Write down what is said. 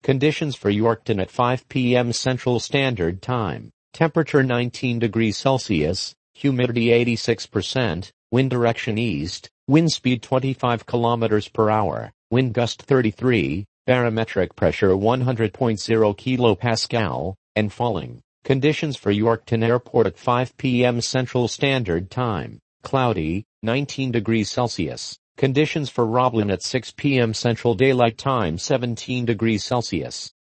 Conditions for Yorkton at 5 p.m. Central Standard Time. Temperature 19 degrees Celsius, humidity 86%, wind direction east, wind speed 25 kilometers per hour, wind gust 33, barometric pressure 100.0 kilopascal, and falling. Conditions for Yorkton Airport at 5 p.m. Central Standard Time. Cloudy, 19 degrees Celsius. Conditions for Roblin at 6 p.m. Central Daylight Time 17 degrees Celsius.